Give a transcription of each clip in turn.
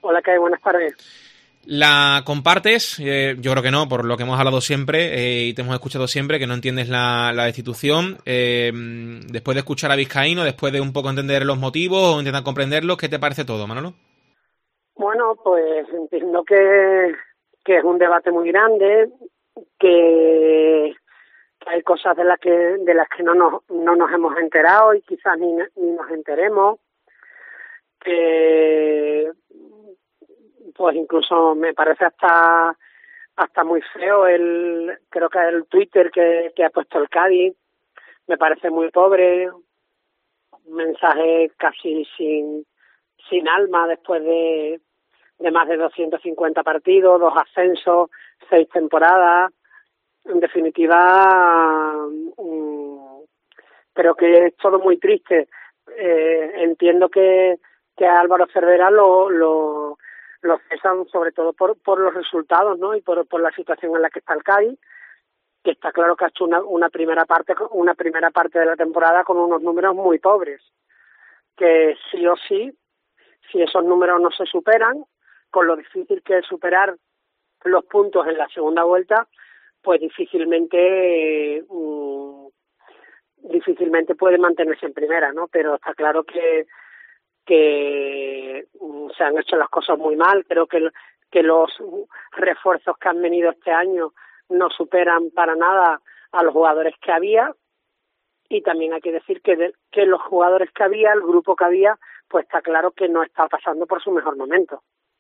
Hola, ¿qué hay? Buenas tardes. ¿La compartes? Yo creo que no, por lo que hemos hablado siempre y te hemos escuchado siempre, que no entiendes la destitución. Después de escuchar a Vizcaíno, después de un poco entender los motivos o intentar comprenderlos, ¿qué te parece todo, Manolo? Bueno, pues entiendo que es un debate muy grande, que hay cosas de las que no nos hemos enterado y quizás ni nos enteremos, que pues incluso me parece hasta muy feo creo que el Twitter que ha puesto el Cádiz, me parece muy pobre, un mensaje casi sin alma después de más de 250 partidos, 2 ascensos, 6 temporadas. En definitiva, creo que es todo muy triste. Entiendo que a Álvaro Cervera lo cesan sobre todo por los resultados, ¿no? Y por la situación en la que está el Cádiz, que está claro que ha hecho una primera parte de la temporada con unos números muy pobres, que sí o sí, si esos números no se superan, con lo difícil que es superar los puntos en la segunda vuelta, pues difícilmente puede mantenerse en primera, ¿no? Pero está claro que se han hecho las cosas muy mal. Creo que los refuerzos que han venido este año no superan para nada a los jugadores que había, y también hay que decir que los jugadores que había, el grupo que había, pues está claro que no está pasando por su mejor momento.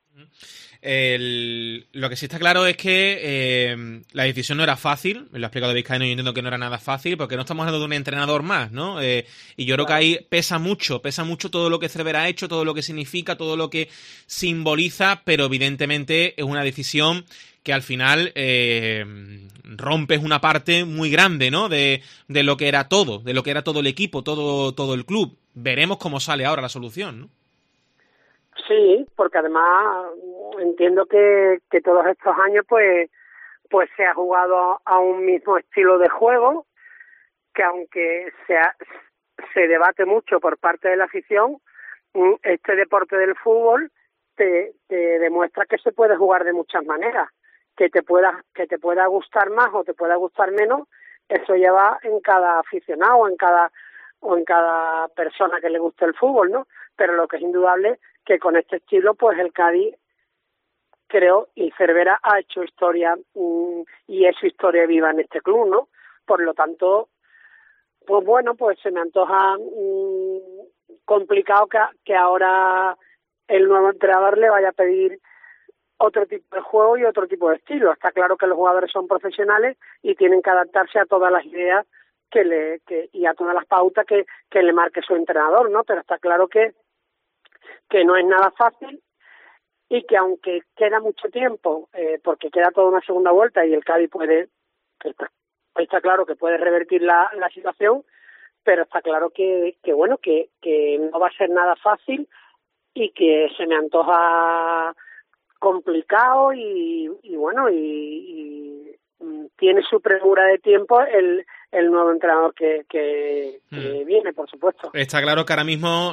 Lo que sí está claro es que la decisión no era fácil, lo ha explicado Vizcaíno y yo entiendo que no era nada fácil, porque no estamos hablando de un entrenador más, ¿no? Y yo creo que Claro. ahí pesa mucho todo lo que Cervera ha hecho, todo lo que significa, todo lo que simboliza, pero evidentemente es una decisión que al final rompes una parte muy grande, ¿no? De lo que era todo, de lo que era todo el equipo, todo el club. Veremos cómo sale ahora la solución, ¿no? Sí, porque además entiendo que todos estos años pues se ha jugado a un mismo estilo de juego, que aunque se debate mucho por parte de la afición, este deporte del fútbol te demuestra que se puede jugar de muchas maneras, que te pueda gustar más o te pueda gustar menos. Eso ya va en cada aficionado o en cada persona que le guste el fútbol, ¿no? Pero lo que es indudable que con este estilo, pues el Cádiz, creo, y Cervera ha hecho historia, y es su historia viva en este club, ¿no? Por lo tanto, pues bueno, pues se me antoja complicado que ahora el nuevo entrenador le vaya a pedir otro tipo de juego y otro tipo de estilo. Está claro que los jugadores son profesionales y tienen que adaptarse a todas las ideas y a todas las pautas que le marque su entrenador, ¿no? Pero está claro que no es nada fácil, y que aunque queda mucho tiempo, porque queda toda una segunda vuelta y el Cádiz está claro que puede revertir la situación, pero está claro que bueno, que no va a ser nada fácil y que se me antoja complicado y bueno, y tiene su premura de tiempo el nuevo entrenador que viene, por supuesto. Está claro que ahora mismo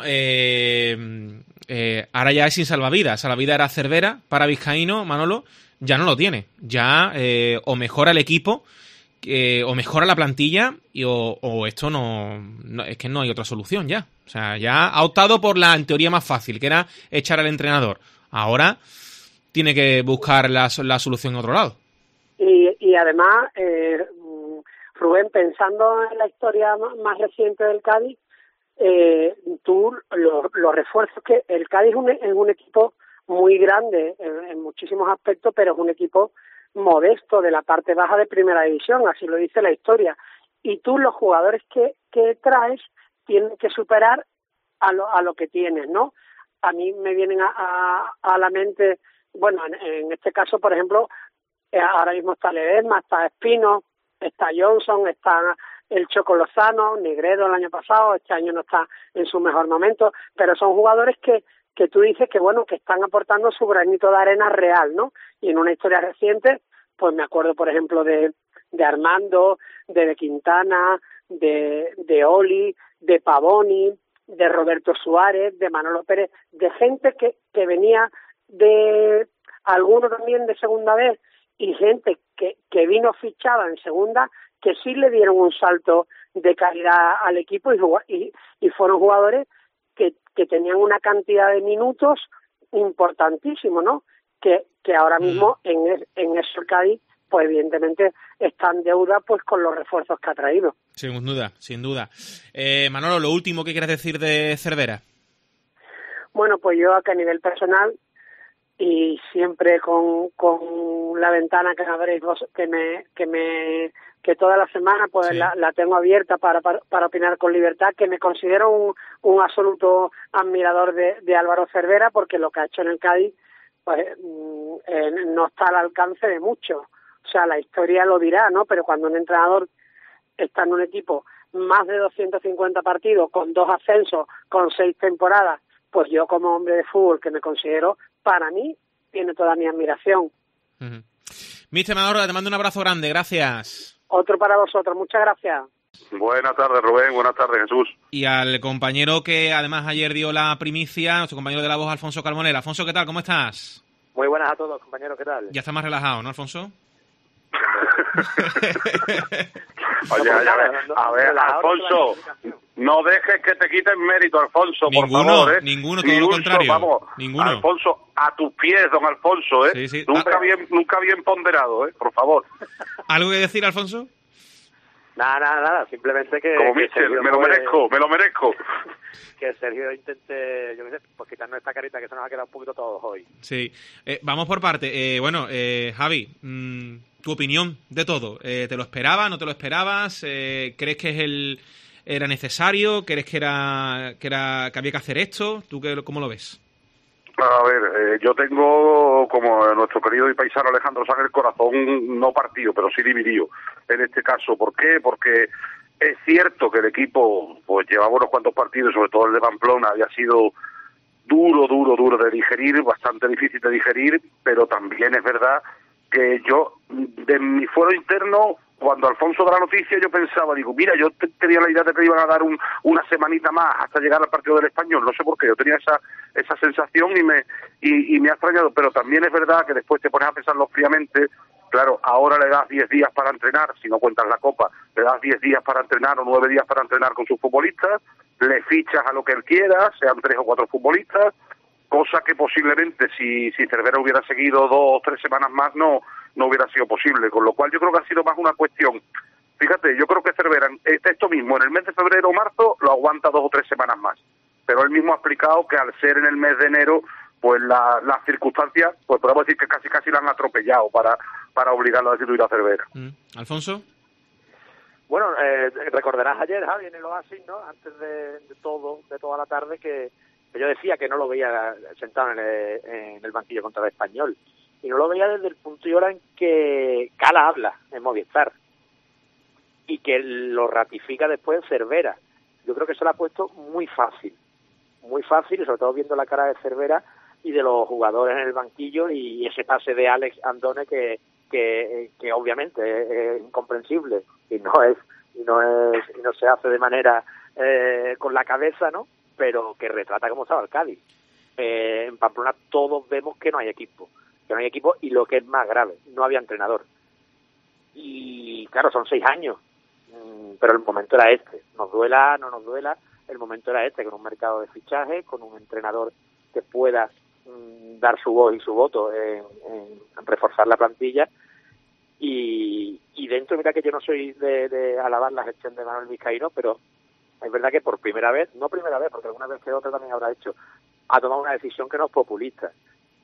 ahora ya es sin salvavidas. Salvavidas era Cervera para Vizcaíno, Manolo, ya no lo tiene. Ya o mejora el equipo o mejora la plantilla o esto es que no hay otra solución ya. O sea, ya ha optado por la en teoría más fácil, que era echar al entrenador. Ahora tiene que buscar la solución en otro lado. Y además, Rubén, pensando en la historia más reciente del Cádiz, los refuerzos que el Cádiz es un equipo muy grande en muchísimos aspectos, pero es un equipo modesto de la parte baja de primera división, así lo dice la historia. Y los jugadores que traes tienen que superar a lo que tienes, ¿no? A mí me vienen a la mente, bueno, en este caso, por ejemplo, ahora mismo está Ledesma, está Espino, está Johnson, está el Choco Lozano, Negredo el año pasado, este año no está en su mejor momento, pero son jugadores que tú dices que bueno, que están aportando su granito de arena real, ¿no? Y en una historia reciente, pues me acuerdo, por ejemplo, de Armando, de Quintana, de Oli, de Pavoni, de Roberto Suárez, de Manolo Pérez, de gente que venía de alguno también de segunda vez y gente que vino fichada en segunda, que sí le dieron un salto de calidad al equipo y fueron jugadores que tenían una cantidad de minutos importantísimo, ¿no? Que ahora mismo en eso el Cádiz, pues evidentemente está en deuda pues con los refuerzos que ha traído. Sin duda, sin duda. Manolo, lo último que quieres decir de Cervera. Bueno, pues yo acá a nivel personal y siempre con la ventana que abréis vos, que toda la semana pues sí, la tengo abierta para opinar con libertad, que me considero un absoluto admirador de Álvaro Cervera, porque lo que ha hecho en el Cádiz pues no está al alcance de mucho. O sea, la historia lo dirá, ¿no? Pero cuando un entrenador está en un equipo más de 250 partidos, con 2 ascensos, con 6 temporadas, pues yo como hombre de fútbol que me considero, para mí, tiene toda mi admiración. Mister Manolo, te mando un abrazo grande, gracias. Otro para vosotros, muchas gracias. Buenas tardes, Rubén, buenas tardes, Jesús. Y al compañero que además ayer dio la primicia, nuestro compañero de La Voz, Alfonso Carmonel. Alfonso, ¿qué tal? ¿Cómo estás? Muy buenas a todos, compañero, ¿qué tal? Ya está más relajado, ¿no, Alfonso? Oye, a ver, Alfonso, no dejes que te quiten mérito, Alfonso, por favor, ¿eh? Ninguno, todo lo contrario. Vamos, ninguno. Alfonso, a tus pies, don Alfonso, ¿eh? Sí, sí. Nunca bien ponderado, ¿eh? Por favor. ¿Algo que decir, Alfonso? Nada, simplemente que... Como Michel, me lo merezco. Que Sergio intente, yo qué sé, pues quitarnos esta carita que se nos ha quedado un poquito todos hoy. Sí. Vamos por parte. Javi, tu opinión de todo. ¿Te lo esperabas, no te lo esperabas? ¿Crees que era necesario? ¿Crees que había que hacer esto? ¿Tú cómo lo ves? A ver, yo tengo, como nuestro querido y paisano Alejandro Sanz, el corazón no partido, pero sí dividido. En este caso, ¿por qué? Porque es cierto que el equipo pues llevaba unos cuantos partidos, sobre todo el de Pamplona, había sido duro de digerir, bastante difícil de digerir, pero también es verdad que yo, de mi fuero interno, cuando Alfonso da la noticia, yo pensaba, digo, mira, yo tenía la idea de que iban a dar una semanita más hasta llegar al partido del Español, no sé por qué, yo tenía esa sensación y me ha extrañado, pero también es verdad que después te pones a pensarlo fríamente. Claro, ahora le das 10 días para entrenar, si no cuentas la Copa, le das 10 días para entrenar o 9 días para entrenar con sus futbolistas, le fichas a lo que él quiera, sean 3 o 4 futbolistas, cosa que posiblemente si Cervera hubiera seguido 2 o 3 semanas más no hubiera sido posible, con lo cual yo creo que ha sido más una cuestión. Fíjate, yo creo que Cervera, esto mismo, en el mes de febrero o marzo, lo aguanta 2 o 3 semanas más, pero él mismo ha explicado que al ser en el mes de enero, pues las circunstancias, pues podemos decir que casi la han atropellado para obligarlo a destituir a Cervera. ¿Alfonso? Bueno, recordarás ayer, Javi, en el Oasis, ¿no? Antes de toda la tarde, que yo decía que no lo veía sentado en el banquillo contra el Español. Y no lo veía desde el punto y hora en que Cala habla en Movistar. Y que lo ratifica después Cervera. Yo creo que se lo ha puesto muy fácil, y sobre todo viendo la cara de Cervera y de los jugadores en el banquillo y ese pase de Alex Andone que obviamente es incomprensible y no se hace de manera con la cabeza, ¿no? Pero que retrata cómo estaba el Cádiz. En Pamplona todos vemos que no hay equipo y lo que es más grave, no había entrenador. Y claro, son 6 años, pero el momento era este. Nos duela, no nos duela, el momento era este, con un mercado de fichaje, con un entrenador que pueda dar su voz y su voto en reforzar la plantilla. Y dentro, mira que yo no soy de alabar la gestión de Manuel Vizcaíno, pero es verdad que por primera vez, no primera vez, porque alguna vez que otra también habrá hecho, ha tomado una decisión que no es populista.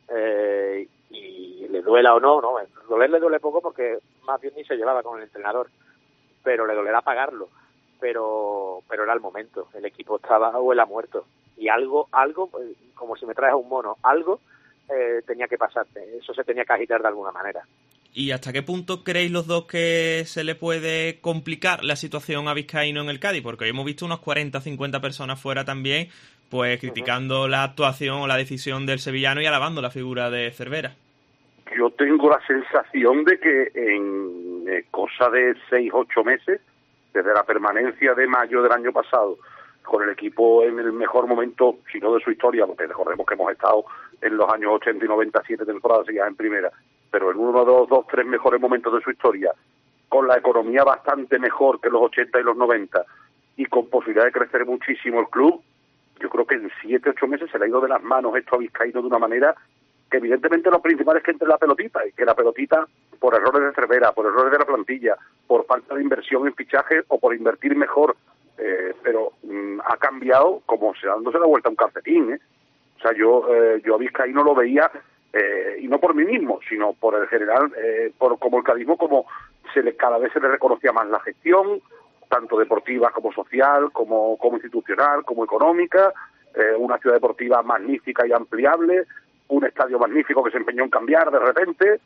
Y le duela o no, doler le duele poco porque más bien ni se llevaba con el entrenador, pero le dolerá pagarlo. Pero era el momento, el equipo estaba o él ha muerto. Y algo, como si me traes a un mono, algo tenía que pasarte, eso se tenía que agitar de alguna manera. ¿Y hasta qué punto creéis los dos que se le puede complicar la situación a Vizcaíno en el Cádiz? Porque hoy hemos visto unos 40 o 50 personas fuera también, pues criticando la actuación o la decisión del sevillano y alabando la figura de Cervera. Yo tengo la sensación de que en cosa de 6-8 meses, desde la permanencia de mayo del año pasado, con el equipo en el mejor momento, si no de su historia, porque recordemos que hemos estado en los años 80 y 97 temporadas seguidas en primera, pero en uno de los 2-3 mejores momentos de su historia, con la economía bastante mejor que los 80 y los 90 y con posibilidad de crecer muchísimo el club, yo creo que en 7-8 meses se le ha ido de las manos esto a Vizcaíno de una manera que evidentemente lo principal es que entre la pelotita, y que la pelotita, por errores de Cervera, por errores de la plantilla, por falta de inversión en fichajes o por invertir mejor, pero ha cambiado como se dándose la vuelta a un calcetín, ¿eh? O sea, yo a Vizcaíno lo veía, y no por mí mismo, sino por el general, por como el cadismo, como cada vez se le reconocía más la gestión, tanto deportiva como social, como institucional, como económica, una ciudad deportiva magnífica y ampliable, un estadio magnífico que se empeñó en cambiar de repente,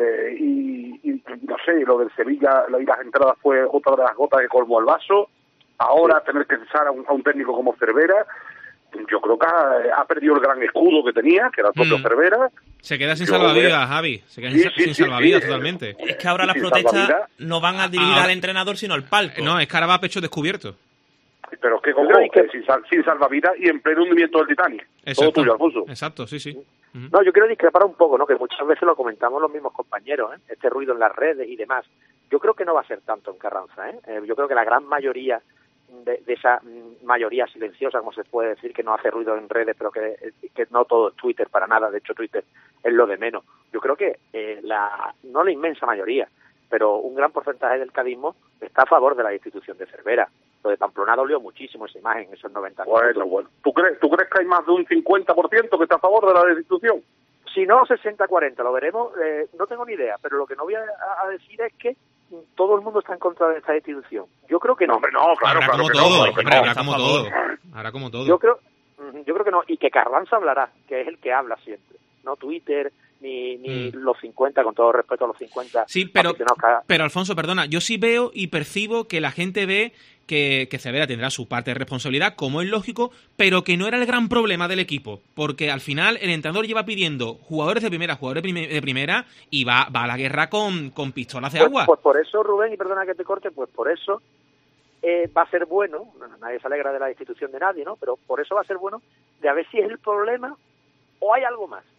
y no sé, lo del Sevilla, lo de las entradas fue otra de las gotas que colmó el vaso. Ahora tener que cesar a un técnico como Cervera, yo creo que ha perdido el gran escudo que tenía, que era el propio Cervera. Se queda sin salvavidas, Javi. Se queda sin salvavidas totalmente. Es que ahora las protestas no van a dirigir al entrenador, sino al palco. No, es que ahora va a pecho descubierto. Pero es que, sin salvavidas y en pleno hundimiento del Titanic. Exacto. Todo tuyo, Alfonso. Exacto, sí. No, yo quiero discrepar un poco, ¿no? Que muchas veces lo comentamos los mismos compañeros, ¿eh? Este ruido en las redes y demás. Yo creo que no va a ser tanto en Carranza, ¿eh? Yo creo que la gran mayoría de esa mayoría silenciosa, como se puede decir, que no hace ruido en redes, pero que no todo es Twitter para nada, de hecho Twitter es lo de menos. Yo creo que no la inmensa mayoría, pero un gran porcentaje del cadismo está a favor de la institución de Cervera. Lo de Pamplona dolió muchísimo esa imagen, esos 90 minutos. Bueno. ¿Tú crees que hay más de un 50% que está a favor de la institución? Si no, 60-40, lo veremos. No tengo ni idea, pero lo que no voy a decir es que todo el mundo está en contra de esta institución. Yo creo que no. Hombre, no, claro Habrá como que todo, no, habrá como todo. Habrá como todo. Yo creo que no, y que Carranza hablará, que es el que habla siempre. No Twitter, ni los 50, con todo respeto a los 50. Sí, pero Alfonso, perdona, yo sí veo y percibo que la gente ve que Cervera tendrá su parte de responsabilidad, como es lógico, pero que no era el gran problema del equipo, porque al final el entrenador lleva pidiendo jugadores de primera y va a la guerra con pistolas de agua. Pues por eso, Rubén, y perdona que te corte, pues por eso va a ser bueno, nadie se alegra de la institución de nadie, ¿no? Pero por eso va a ser bueno de a ver si es el problema o hay algo más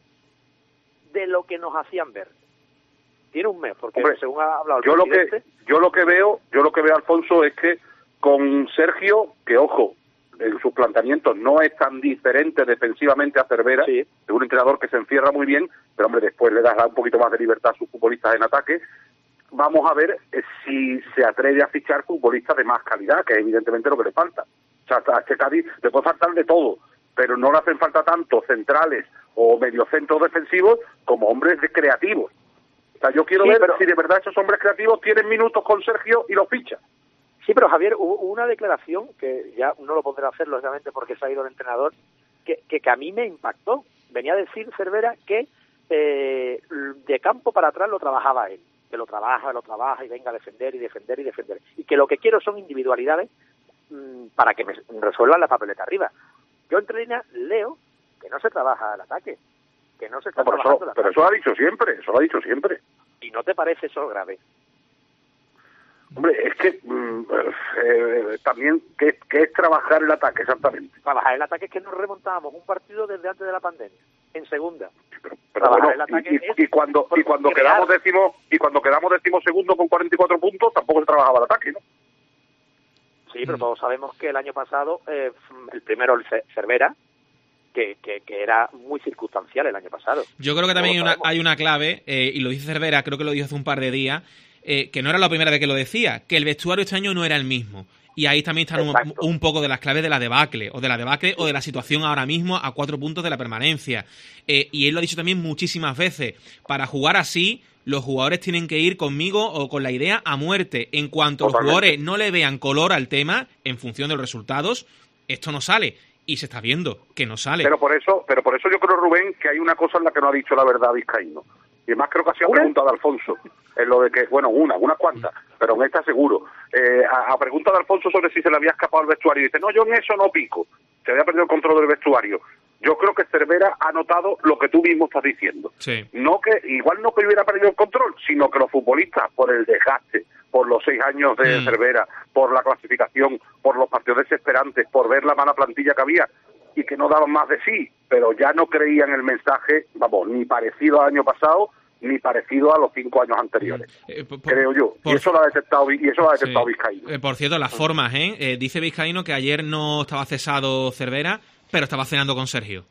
de lo que nos hacían ver. Tiene un mes, porque según ha hablado el presidente... Yo lo que veo, Alfonso, es que con Sergio, que ojo, en sus planteamientos no es tan diferente defensivamente a Cervera, sí, es un entrenador que se encierra muy bien, pero hombre, después le da un poquito más de libertad a sus futbolistas en ataque. Vamos a ver si se atreve a fichar futbolistas de más calidad, que es evidentemente lo que le falta. O sea, a este Cádiz le puede faltar de todo, pero no le hacen falta tanto centrales o mediocentros defensivos como hombres creativos. O sea, yo quiero ver si de verdad esos hombres creativos tienen minutos con Sergio y los fichan. Sí, pero Javier, hubo una declaración, que ya no lo podrá hacer lógicamente porque se ha ido el entrenador, que a mí me impactó. Venía a decir Cervera que de campo para atrás lo trabajaba él, que lo trabaja y venga a defender. Y que lo que quiero son individualidades para que me resuelvan la papeleta arriba. Yo entre líneas leo que no se trabaja el ataque, que no se está trabajando el ataque. Pero eso lo ha dicho siempre. ¿Y no te parece eso grave? Hombre, es que también, ¿qué es trabajar el ataque exactamente? Trabajar el ataque es que nos remontábamos un partido desde antes de la pandemia, en segunda. Pero bueno, y cuando quedamos decimosegundo con 44 puntos, tampoco se trabajaba el ataque, ¿no? Sí, pero todos sabemos que el año pasado, el primero, el Cervera, que era muy circunstancial el año pasado. Yo creo que también hay una clave, y lo dice Cervera, creo que lo dijo hace un par de días, que no era la primera vez que lo decía, que el vestuario este año no era el mismo. Y ahí también están un poco de las claves de la debacle, o de la situación ahora mismo a 4 puntos de la permanencia. Y él lo ha dicho también muchísimas veces, para jugar así, los jugadores tienen que ir conmigo o con la idea a muerte. En cuanto los jugadores no le vean color al tema, en función de los resultados, esto no sale. Y se está viendo que no sale. Pero por eso yo creo, Rubén, que hay una cosa en la que no ha dicho la verdad Vizcaíno. Y además creo que ha sido pregunta de Alfonso, en lo de que, bueno, unas cuantas, pero en esta seguro. A pregunta de Alfonso sobre si se le había escapado el vestuario, y dice, no, yo en eso no pico, se había perdido el control del vestuario. Yo creo que Cervera ha notado lo que tú mismo estás diciendo. Sí. Igual no que hubiera perdido el control, sino que los futbolistas, por el desgaste, por los 6 años de Cervera, por la clasificación, por los partidos desesperantes, por ver la mala plantilla que había, y que no daban más de sí, pero ya no creían el mensaje, vamos, ni parecido al año pasado, ni parecido a los 5 años anteriores, creo yo. Y eso lo ha detectado, Vizcaíno. Por cierto, las formas, dice Vizcaíno que ayer no estaba cesado Cervera, pero estaba cenando con Sergio.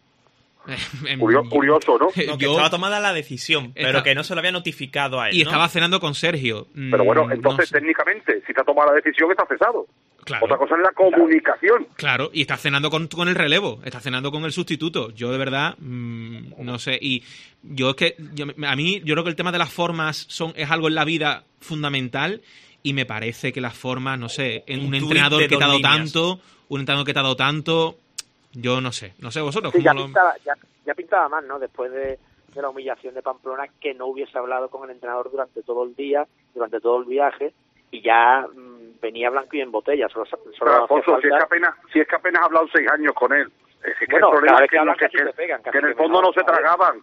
Curioso, ¿no? No, que estaba tomada la decisión, pero que no se lo había notificado a él, y ¿no? estaba cenando con Sergio. Pero bueno, entonces no sé. Técnicamente, si se ha tomado la decisión, está cesado. Claro. Otra cosa es la comunicación. Claro, y está cenando con el relevo, está cenando con el sustituto. Yo de verdad, no sé. Y yo es que, yo creo que el tema de las formas es algo en la vida fundamental, y me parece que las formas, no sé, en un entrenador que te ha dado tanto, yo no sé vosotros. Sí, ya pintaba más, ¿no? Después de la humillación de Pamplona, que no hubiese hablado con el entrenador durante todo el día, durante todo el viaje, y ya venía blanco y en botella. Pero, Alfonso, si es que apenas ha hablado 6 años con él. Es que bueno, el problema es que en el fondo no se tragaban,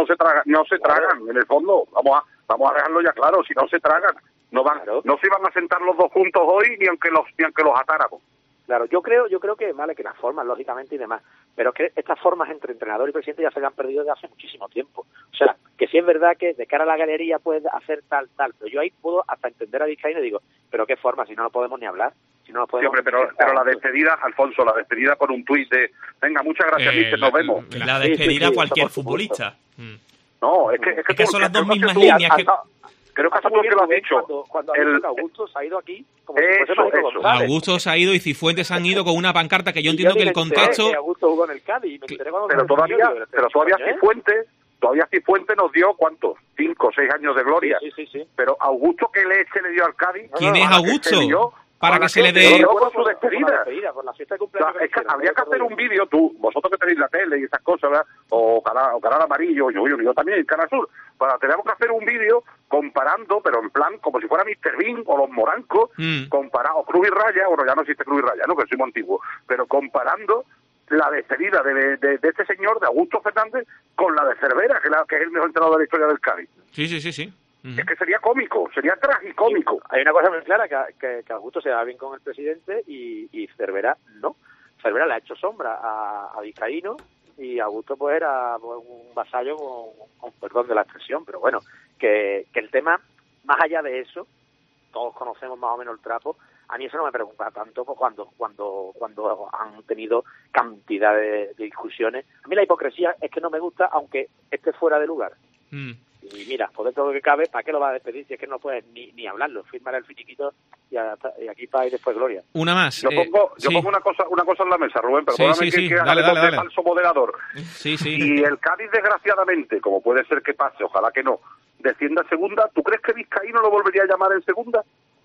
en el fondo, vamos a dejarlo ya claro, si no se tragan, no se iban a sentar los dos juntos hoy ni aunque los atáramos. Claro, yo creo que vale que las formas, lógicamente, y demás, pero es que estas formas entre entrenador y presidente ya se han perdido desde hace muchísimo tiempo. O sea, que sí es verdad que de cara a la galería puedes hacer tal, pero yo ahí puedo hasta entender a Vizcaíno y digo, pero qué forma, si no lo podemos ni hablar. Si no lo podemos pero la despedida, Alfonso, con un tuit de, venga, muchas gracias, mister, nos vemos. La despedida a cualquier futbolista. No, es que son las dos mismas líneas que... Creo que hasta tú que lo has dicho. Cuando Augusto se ha ido aquí, como eso. Augusto se ha ido y Cifuentes han ido con una pancarta que yo entiendo que el contexto... Augusto jugó en el Cádiz, pero todavía Cifuentes nos dio, ¿cuántos? 5 o 6 años de gloria. Sí. Pero Augusto, ¿qué leche le dio al Cádiz? ¿Quién es Augusto? Para que se le dé... Por su despedida. Por la fiesta de cumpleaños. Es que habría que hacer un vídeo, vosotros que tenéis la tele y esas cosas, ¿verdad? O Canal Amarillo, yo también, Canal Sur. Tenemos que hacer un vídeo comparando, pero en plan, como si fuera Mr. Bean o los Morancos, o Cruz y Raya, bueno, ya no existe Cruz y Raya, ¿no? Que soy muy antiguo, pero comparando la despedida de este señor, de Augusto Fernández, con la de Cervera, que es el mejor entrenador de la historia del Cádiz. Sí. Es que sería cómico, sería tragicómico. Hay una cosa muy clara, que Augusto se va bien con el presidente y Cervera no. Cervera le ha hecho sombra a Vizcaíno, y Augusto pues era un vasallo con perdón de la expresión, pero bueno, que el tema, más allá de eso, todos conocemos más o menos el trapo. A mí eso no me preocupa tanto cuando han tenido cantidad de discusiones. A mí la hipocresía es que no me gusta, aunque esté fuera de lugar. Y mira, por dentro de lo que cabe, ¿para qué lo va a despedir si es que no puedes ni hablarlo? Firmar el finiquito y aquí para ir después gloria. Una más. Yo pongo una cosa en la mesa, Rubén, perdóname que dale. de falso moderador. Sí. Y el Cádiz, desgraciadamente, como puede ser que pase, ojalá que no, descienda a segunda, ¿tú crees que Vizcaíno lo volvería a llamar en segunda?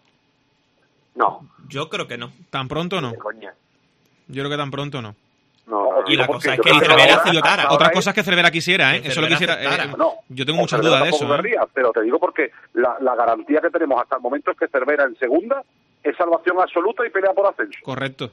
No. Yo creo que no. ¿Tan pronto no? Coña. Yo creo que tan pronto no. No, y la cosa es que Cervera aceptara. Otra cosa es que Cervera quisiera, ¿eh? Eso lo quisiera. Yo tengo muchas dudas de eso. Pero te digo porque la garantía que tenemos hasta el momento es que Cervera en segunda es salvación absoluta y pelea por ascenso. Correcto.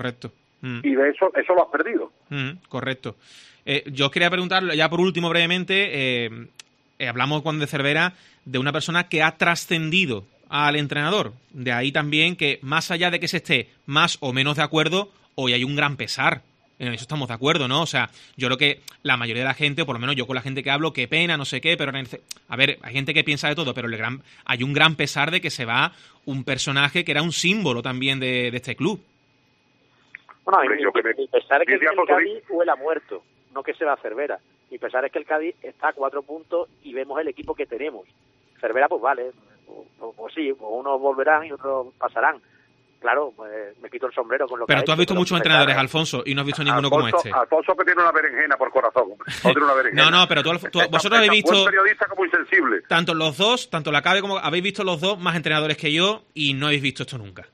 Y de eso lo has perdido. Correcto. Yo quería preguntarle, ya por último, brevemente, hablamos cuando de Cervera, de una persona que ha trascendido al entrenador. De ahí también que, más allá de que se esté más o menos de acuerdo, hoy hay un gran pesar. En eso estamos de acuerdo, ¿no? O sea, yo creo que la mayoría de la gente, o por lo menos yo con la gente que hablo, qué pena, no sé qué, pero a ver, hay gente que piensa de todo, pero hay un gran pesar de que se va un personaje que era un símbolo también de este club. Bueno, mi pesar es que el Cádiz huele a muerto, no que se va a Cervera. Mi pesar es que el Cádiz está a 4 puntos y vemos el equipo que tenemos. Cervera, pues vale, pues sí, pues unos volverán y otros pasarán. Claro, pues me quito el sombrero con lo que... Pero tú has visto muchos entrenadores, Alfonso, y no has visto ninguno como este. Alfonso que tiene una berenjena por corazón. No, pero vosotros habéis visto... Un periodista como insensible. Tanto los dos, tanto la CABE como... Habéis visto los dos más entrenadores que yo y no habéis visto esto nunca.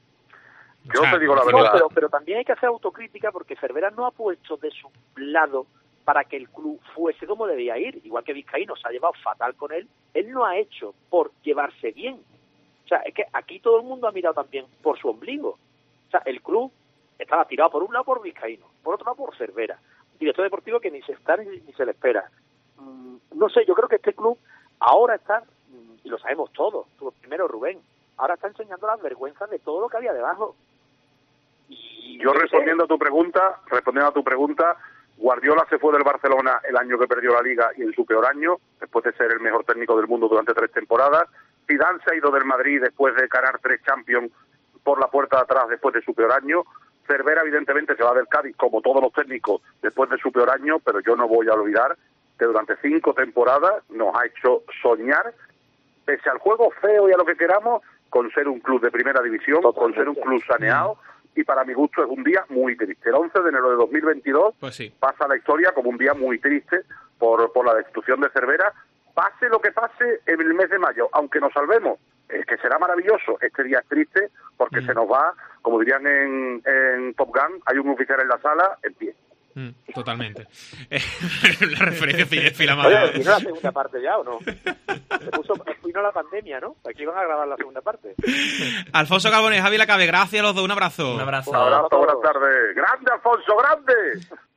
Yo te digo la verdad. Pero también hay que hacer autocrítica porque Cervera no ha puesto de su lado para que el club fuese como debía ir. Igual que Vizcaíno se ha llevado fatal con él no ha hecho por llevarse bien. O sea, es que aquí todo el mundo ha mirado también por su ombligo. O sea, el club estaba tirado por un lado por Vizcaíno, por otro lado por Cervera. Director deportivo que ni se está ni se le espera. No sé, yo creo que este club ahora está, y lo sabemos todos, primero Rubén, ahora está enseñando las vergüenzas de todo lo que había debajo. Y yo respondiendo a tu pregunta, Guardiola se fue del Barcelona el año que perdió la Liga y en su peor año, después de ser el mejor técnico del mundo durante 3 temporadas. Zidane se ha ido del Madrid después de ganar 3 Champions por la puerta de atrás después de su peor año. Cervera evidentemente se va del Cádiz como todos los técnicos después de su peor año, pero yo no voy a olvidar que durante 5 temporadas nos ha hecho soñar, pese al juego feo y a lo que queramos, con ser un club de primera división, con ser un club saneado, y para mi gusto es un día muy triste. El 11 de enero de 2022 pues sí, pasa a la historia como un día muy triste por la destitución de Cervera, pase lo que pase en el mes de mayo, aunque nos salvemos, que será maravilloso. Este día es triste porque se nos va, como dirían en Top Gun, hay un oficial en la sala en pie. Totalmente. La referencia cinéfila. Oye, ¿vino la segunda parte ya o no? Vino la pandemia, ¿no? Aquí van a grabar la segunda parte. Alfonso Carbone, Javi Lacabe, gracias a los dos, un abrazo. Un abrazo. Un abrazo, buenas tardes. ¡Grande, Alfonso, grande!